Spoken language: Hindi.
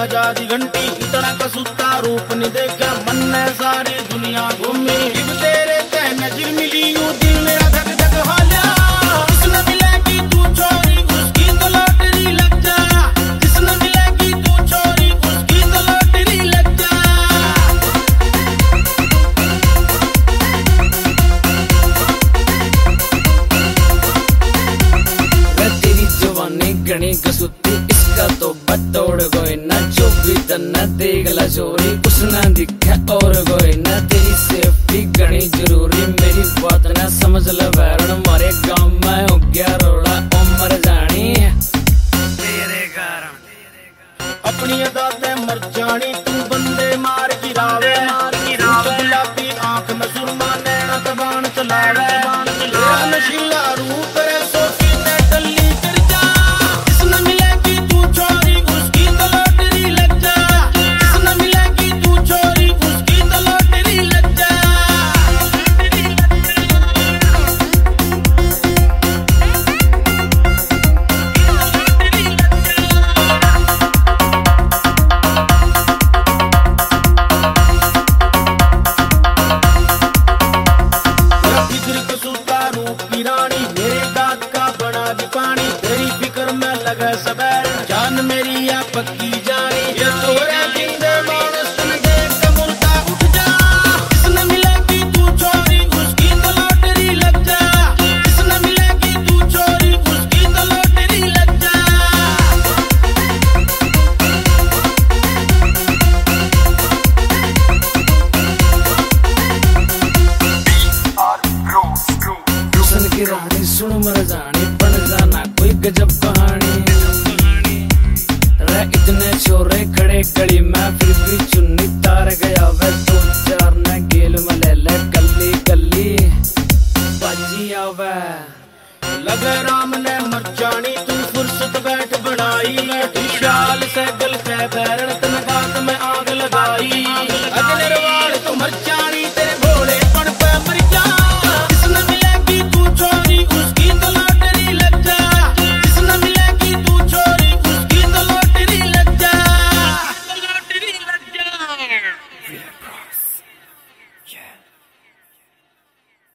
बजा दी घंटी, इतना कसूता रूप नहीं देखा मन ने सारी दुनिया घूमी। जब तेरे ते नजर मिली यूं दिल मेरा धक धक हाल्या, जिसने मिलेगी तू छोरी उसकी तो लॉटरी लग जा, जिसने मिलेगी तू छोरी उसकी तो लॉटरी लग जा। तेरी जवानी घनी कसूती इसका तो बतौड़ गोई ना, जो भी तन्ना देख ला छोरी उसना दिखा और गोई ना। तेरी सेफ्टी घनी जरूरी मेरी बात ना समझ ल वैरण, मारे गांव में हो गया रोड़ा उम्र जानी तेरे कारण। अपनी अदा ते मर जानी तू बंदे मार गिरावे, गुलाबी आंख में सुरमा नैना तबान चलावे, नशीला रूप रे सोफी ने टल्ली कर जा, जिसने मिलेगी तू छोरी उसकी तो लॉटरी लग जा, जिसने मिलेगी तू छोरी उसकी तो लॉटरी लग जा। कसूता रूप की रानी मेरे दांत का बना दी पानी, तेरी फिक्र में लगा सबैर जान मेरी या पक्की जानी। ये तोरे जिंदे मानस तन देख के मुर्दा उठ जा, जिसने मिलेगी तू छोरी उसकी तो लॉटरी लग जा, जिसने मिलेगी तू छोरी उसकी तो लॉटरी लग जा। हुस्न की रानी सुन मर जानी, बन जाना कोई गजब कहानी। रे इतने छोरे खड़े गली में फिर भी चुन्नी तार गया वे, दो चार ने गेल में ले ले गली गली बाजी आवे। लगे राम ने मर जानी तू फुर्सत बैठ बनाई, विशाल से